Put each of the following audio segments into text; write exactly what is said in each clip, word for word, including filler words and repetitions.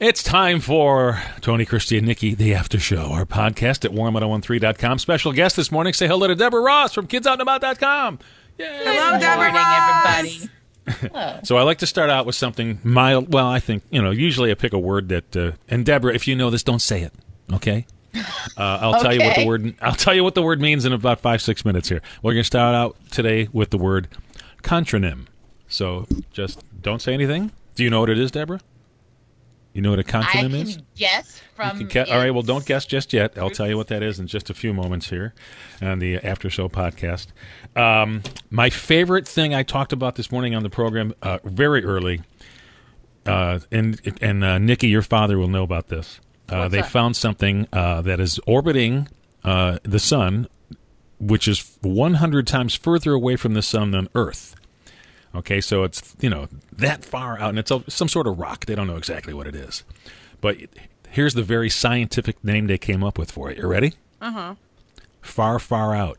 It's time for Tony, Christy, and Nikki, the After Show, our podcast at warm ten thirteen dot com. Special guest this morning, say hello to Deborah Ross from kids out and about dot com. Yay! Hello, Deborah Ross. Everybody. Hello. So I like to start out with something mild. Well, I think, you know, usually I pick a word that, uh, and Deborah, if you know this, don't say it, okay? Uh, I'll tell you what the word. I'll tell you what the word means in about five, six minutes here. We're going to start out today with the word contronym. So just don't say anything. Do you know what it is, Deborah? You know what a contronym I can is? guess from You can ca- all right, well, don't guess just yet. I'll tell you what that is in just a few moments here on the After Show podcast. Um, my favorite thing I talked about this morning on the program uh, very early, uh, and and uh, Nikki, your father will know about this. Uh, they that? found something uh, that is orbiting uh, the sun, which is one hundred times further away from the sun than Earth. Okay, so it's, you know, that far out, and it's a, some sort of rock. They don't know exactly what it is. But here's the very scientific name they came up with for it. You ready? Uh-huh. Far, far out.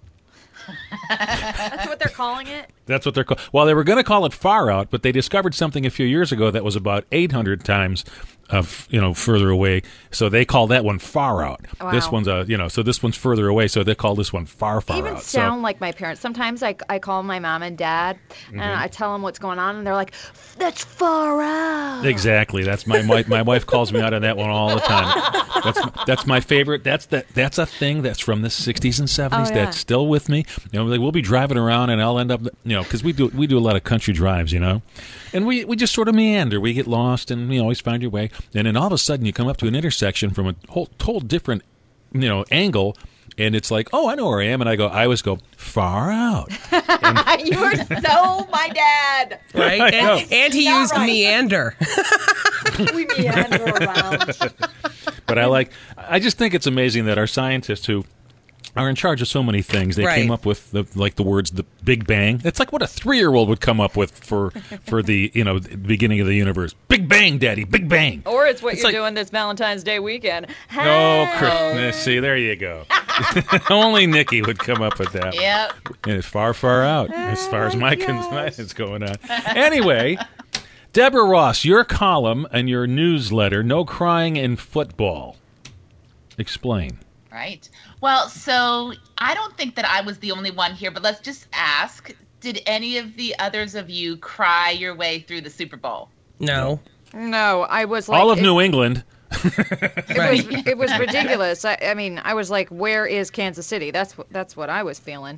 That's what they're calling it? That's what they're called. Well, they were going to call it far out, but they discovered something a few years ago that was about eight hundred times of, you know, further away. So they call that one far out. Wow. This one's a, you know, so this one's further away. So they call this one far, far Even out. sound so, like my parents. Sometimes I, I call my mom and dad, and Mm-hmm. I tell them what's going on, and they're like, that's far out. Exactly. That's my wife. My wife calls me out on that one all the time. That's that's my favorite. That's that. That's a thing that's from the sixties and seventies. Oh, yeah. That's still with me. You know, like we'll be driving around, and I'll end up, you know, because we do we do a lot of country drives, you know, and we we just sort of meander. We get lost, and you always find your way. And then all of a sudden, you come up to an intersection from a whole whole different, you know, angle. And it's like, oh, I know where I am. And I go, I always go, far out. And, You are so my dad. Right? I know. And, and he Not used right. meander. We meander around. but I like, I just think it's amazing that our scientists who are in charge of so many things, they Right. came up with the like the words the Big Bang. It's like what a three-year-old would come up with for for the, you know, the beginning of the universe. Big Bang, Daddy, Big Bang. Or it's what It's you're like- doing this Valentine's Day weekend. Oh, Hey. Christmas. See, there you go. Only Nikki would come up with that. Yep. And it's far, far out as far as my concern is going on. Anyway, Deborah Ross, your column and your newsletter, No Crying in Football. Explain. Right. Well, so I don't think that I was the only one here, but let's just ask, did any of the others of you cry your way through the Super Bowl? No. No, I was like... All of it, New England. It Right. was, it was ridiculous. I, I mean, I was like, where is Kansas City? That's, wh- that's what I was feeling.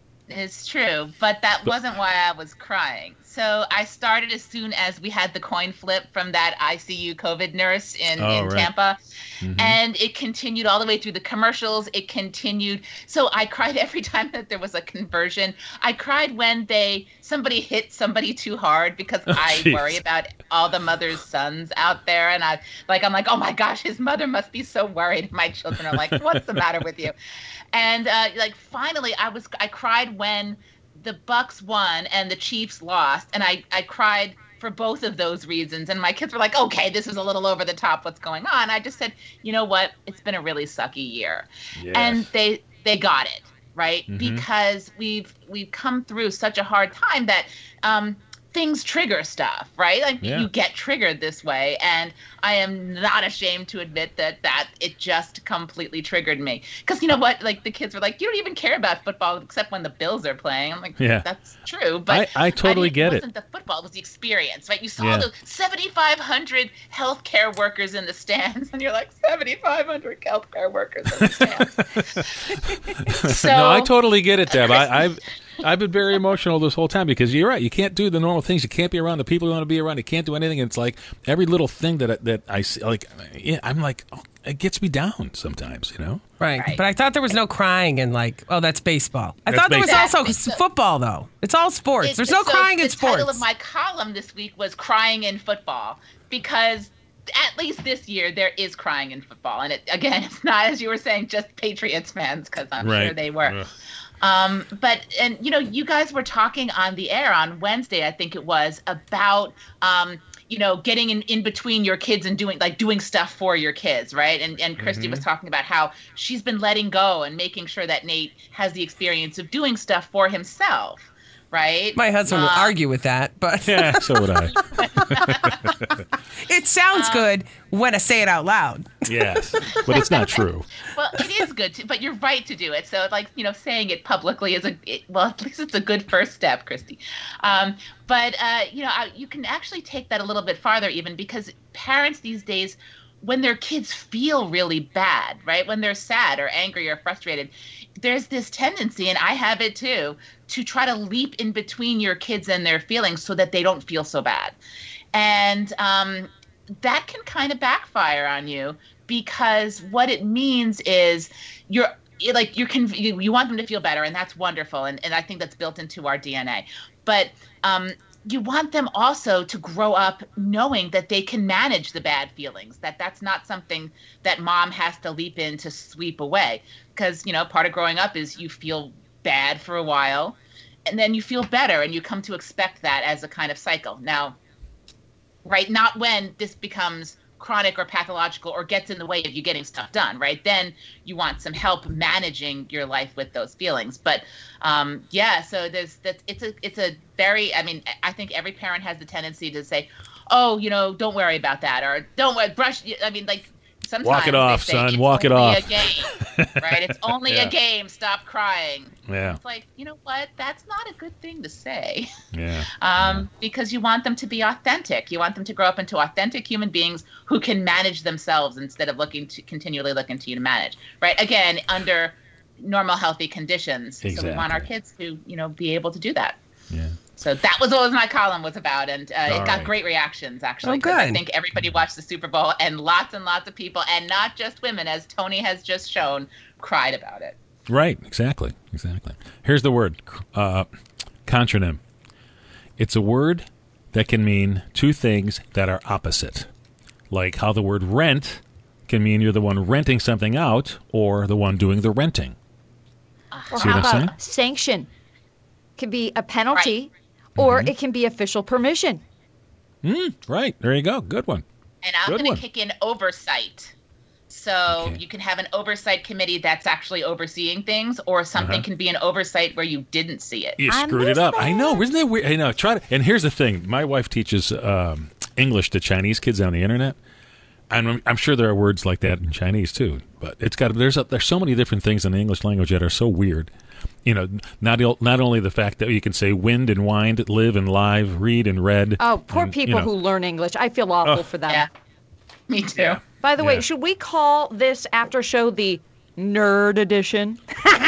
It's true, but that wasn't why I was crying. So I started as soon as we had the coin flip from that I C U COVID nurse in, Oh, in right. Tampa. Mm-hmm. And it continued all the way through the commercials. It continued. So I cried every time that there was a conversion. I cried when they somebody hit somebody too hard because I Jeez. worry about all the mother's sons out there. And I like I'm like, oh my gosh, his mother must be so worried. My children are like, what's the matter with you? And uh, like finally, I was I cried when the Bucks won and the Chiefs lost, and I I cried for both of those reasons. And my kids were like, okay, this is a little over the top. What's going on? I just said, you know what? It's been a really sucky year, Yes. and they they got it right Mhm. because we've we've come through such a hard time that. Um, Things trigger stuff, right? Like Yeah. you get triggered this way, and I am not ashamed to admit that that it just completely triggered me. Because you know what? Like the kids were like, "You don't even care about football except when the Bills are playing." I'm like, Yeah. "That's true," but I- I totally didn't- get it. It wasn't the football; it was the experience, right? You saw Yeah. the seventy-five hundred healthcare workers in the stands, and you're like, seventy-five hundred healthcare workers in the stands. So no, I totally get it, Deb. I, I've I've been very emotional this whole time because you're right. You can't do the normal things. You can't be around the people you want to be around. You can't do anything. And it's like every little thing that I- that I see, like, yeah, I'm like, oh, it gets me down sometimes, you know. Right. Right. But I thought there was no crying in like, oh, that's baseball. I That's thought there was baseball. also Exactly. football, though. It's all sports. It- There's no so crying in The sports. title of my column this week was "Crying in Football" because at least this year there is crying in football, and it again, it's not, as you were saying, just Patriots fans, because I'm Right. sure they were. Ugh. Um, but and you know, you guys were talking on the air on Wednesday, I think it was, about um, you know, getting in, in between your kids and doing like doing stuff for your kids, right? And and Christy Mm-hmm. was talking about how she's been letting go and making sure that Nate has the experience of doing stuff for himself. right? My husband would Uh, argue with that, but Yeah, so would I. it sounds good when I say it out loud. Yes, but it's not true. Well, it is good, to, but you're right to do it. So, like, you know, saying it publicly is a it, well, at least it's a good first step, Christy. Um, but uh, you know, I, you can actually take that a little bit farther, even because parents these days, when their kids feel really bad, right, when they're sad or angry or frustrated, there's this tendency, and I have it too, to try to leap in between your kids and their feelings so that they don't feel so bad, and um, that can kind of backfire on you. Because what it means is you're like you can you, you want them to feel better, and that's wonderful, and, and I think that's built into our D N A. But um, you want them also to grow up knowing that they can manage the bad feelings, that that's not something that mom has to leap in to sweep away. Because, you know, part of growing up is you feel bad for a while, and then you feel better, and you come to expect that as a kind of cycle. Now, right, not when this becomes chronic or pathological or gets in the way of you getting stuff done, right? Then you want some help managing your life with those feelings. But um, yeah, so there's that. It's a it's a very. I mean, I think every parent has the tendency to say, "Oh, you know, don't worry about that," or "Don't worry, brush." I mean, like sometimes Walk it off, they say, son. "It's Walk it only off." A game, right? It's only Yeah. a game. Stop crying. Yeah. It's like, you know what? That's not a good thing to say. Yeah. Um, because you want them to be authentic. You want them to grow up into authentic human beings who can manage themselves instead of looking to continually looking to you to manage. Right? Again, under normal, healthy conditions. Exactly. So we want our kids to, you know, be able to do that. Yeah. So that was what my column was about, and uh, it All got right. great reactions, actually. Oh, 'cause I good. think everybody watched the Super Bowl, and lots and lots of people, and not just women, as Tony has just shown, cried about it. Right. Exactly. Exactly. Here's the word. Uh, contronym. It's a word that can mean two things that are opposite. Like how the word rent can mean you're the one renting something out or the one doing the renting. Or See how what I'm saying? about sanction? Can be a penalty, Mm-hmm. or it can be official permission. Mm, right. There you go. Good one. And I'm Good going one. to kick in oversight. So Okay. you can have an oversight committee that's actually overseeing things, or something Uh-huh. can be an oversight where you didn't see it. You I screwed it missed up. I know. that. Isn't that weird? I know. Try to. And here's the thing. My wife teaches um, English to Chinese kids on the internet. And I'm, I'm sure there are words like that in Chinese too. But it's got there's a, there's so many different things in the English language that are so weird. You know, not il- not only the fact that you can say wind and wind, live and live, read and read. Oh, poor and, you people know. who learn English. I feel awful Oh. for them. Yeah, me too. Yeah. By the Yeah. way, should we call this after show the nerd edition?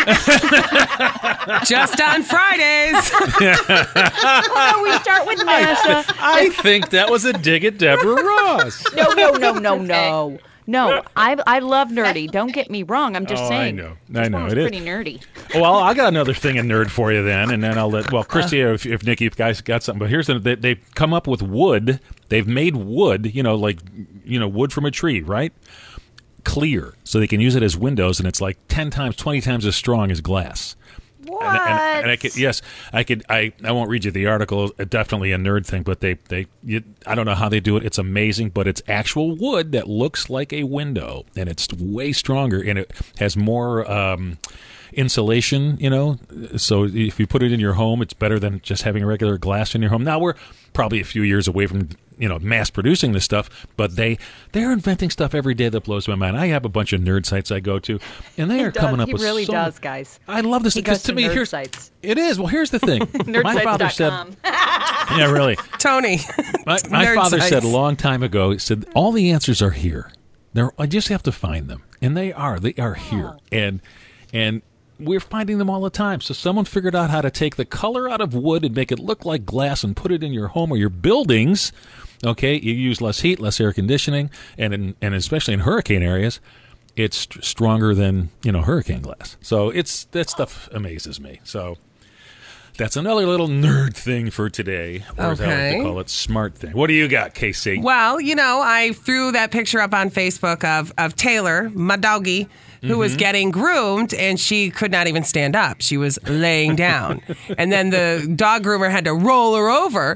Just on Fridays. Oh, we start with NASA. I think that was a dig at Deborah Ross. No, no, no, no, no. No, I I love nerdy. Don't get me wrong. I'm just Oh, I saying. know. This I know. one was It is. pretty nerdy. Well, I got another thing in nerd for you then, and then I'll let, well, Christy, if, if Nikki, if guys got something. But here's the, they, they've come up with wood. They've made wood, you know, like, you know, wood from a tree, right? Clear. So they can use it as windows, and it's like ten times, twenty times as strong as glass. What? And, and, and I could, yes, I could. I, I won't read you the article. uh, Definitely a nerd thing, but they they. You, I don't know how they do it. It's amazing, but it's actual wood that looks like a window, and it's way stronger, and it has more um, insulation. You know, so if you put it in your home, it's better than just having regular glass in your home. Now we're probably a few years away from, you know, mass producing this stuff, but they they're inventing stuff every day that blows my mind. I have a bunch of nerd sites I go to, and they He are does. coming up He with really so does, guys. I love this He because goes to to me, nerd here's sites. it is. Well, here's the thing. my father said, Nerdsites.com. yeah, really. Tony. My, my Nerd father sites. said a long time ago. He said all the answers are here. There, I just have to find them, and they are. They are here, and and we're finding them all the time. So someone figured out how to take the color out of wood and make it look like glass, and put it in your home or your buildings. Okay, you use less heat, less air conditioning, and in, and especially in hurricane areas, it's st- stronger than, you know, hurricane glass. So it's that stuff amazes me. So that's another little nerd thing for today, or as I like Okay. to call it, smart thing. What do you got, K C? Well, you know, I threw that picture up on Facebook of, of Taylor, my doggie, who was getting groomed, and she could not even stand up. She was laying down. And then the dog groomer had to roll her over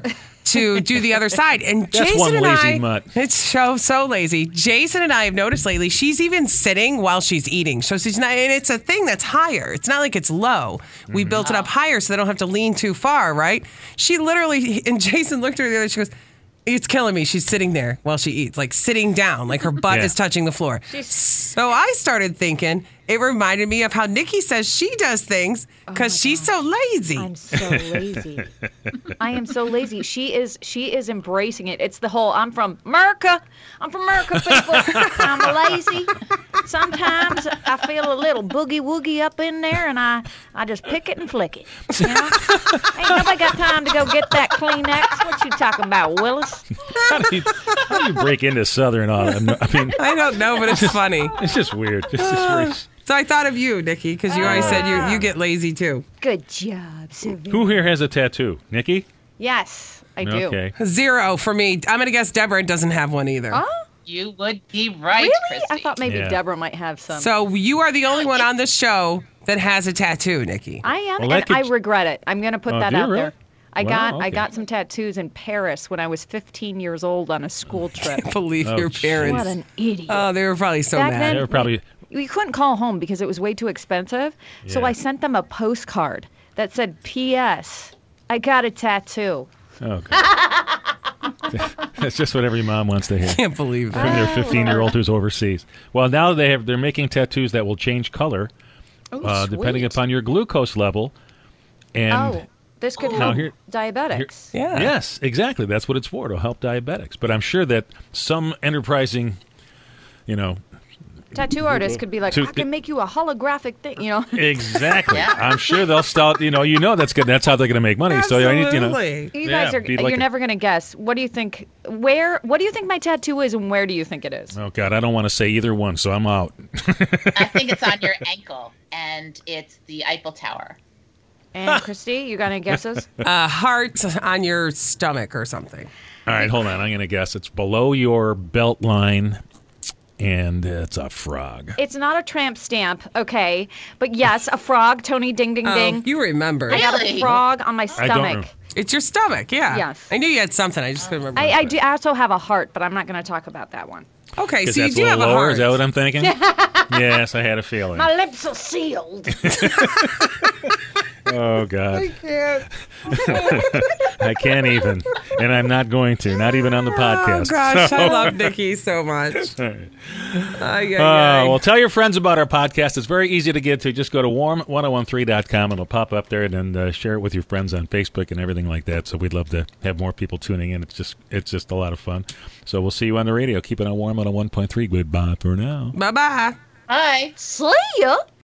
to do the other side. And That's Jason one and lazy I, mutt. it's so so lazy. Jason and I have noticed lately she's even sitting while she's eating. So she's not, and it's a thing that's higher. It's not like it's low. We Mm-hmm. built it up higher so they don't have to lean too far, right? She literally, and Jason looked at her the other. She goes, "It's killing me." She's sitting there while she eats, like sitting down, like her butt Yeah. is touching the floor. So I started thinking, it reminded me of how Nikki says she does things because she's so lazy. I'm so lazy. I am so lazy. She is she is embracing it. It's the whole I'm from America. I'm from America, people. I'm lazy. Sometimes I feel a little boogie woogie up in there and I, I just pick it and flick it. You know? Ain't nobody got time to go get that Kleenex. What you talking about, Willis? How do you, how do you break into Southern autumn? I mean, I don't know, but it's funny. it's just weird. It's just weird. So I thought of you, Nikki, because you always said you, you get lazy too. Good job, Sylvia. Who here has a tattoo? Nikki? Yes, I do. Okay. Zero for me. I'm going to guess Deborah doesn't have one either. Oh, You would be right, really? Christy. I thought maybe Yeah. Deborah might have some. So you are the only one on this show that has a tattoo, Nikki. I am, Well, that and I could- regret it. I'm going to put Oh, that do you out really? there. I Wow, got okay. I got some tattoos in Paris when I was fifteen years old on a school trip. I believe Oh, your jeez. parents. What an idiot. Oh, they were probably so Back mad. then- They were probably. We couldn't call home because it was way too expensive. So Yeah. I sent them a postcard that said, P S I got a tattoo. Oh, God. That's just what every mom wants to hear I can't believe from that. their fifteen-year-old who's overseas. Well, now they have they're making tattoos that will change color Oh, uh, depending sweet. upon your glucose level. And Oh, this could Now help here- diabetics. Yeah. yes, exactly. That's what it's for, to help diabetics. But I'm sure that some enterprising, you know, Tattoo artists could be like, To- I can make you a holographic thing, you know? exactly. Yeah. I'm sure they'll start. You know, you know that's good. That's how they're going to make money. So I need, you know, Absolutely. You Yeah, guys are, be you're like a- never going to guess. What do you think, where, what do you think my tattoo is and where do you think it is? oh God, I don't want to say either one, so I'm out. I think it's on your ankle, and it's the Eiffel Tower. And Christy, you got any guesses? A heart on your stomach or something. All right, hold on. I'm going to guess it's below your belt line, and it's a frog. It's not a tramp stamp, okay? But yes, a frog, Tony Ding Ding Oh, Ding. you remember. I got a Really? frog on my I don't stomach. know. It's your stomach, yeah. Yes. I knew you had something. I just couldn't remember. I, what I, it do, I also have a heart, but I'm not going to talk about that one. was. Okay, Because so you that's do a have a little lower. heart. Is that what I'm thinking? Yes, I had a feeling. My lips are sealed. Oh God, I can't even, and I'm not going to. Not even on the Oh podcast. gosh, So- I love Nikki so much. Ay, ay, Uh, ay. well, tell your friends about our podcast. It's very easy to get to. Just go to warm ten thirteen dot com. It'll pop up there, and then uh, share it with your friends on Facebook and everything like that. So we'd love to have more people tuning in. It's just it's just a lot of fun. So we'll see you on the radio. Keep it on Warm one oh one point three. Goodbye for now. Bye-bye. Bye. See ya.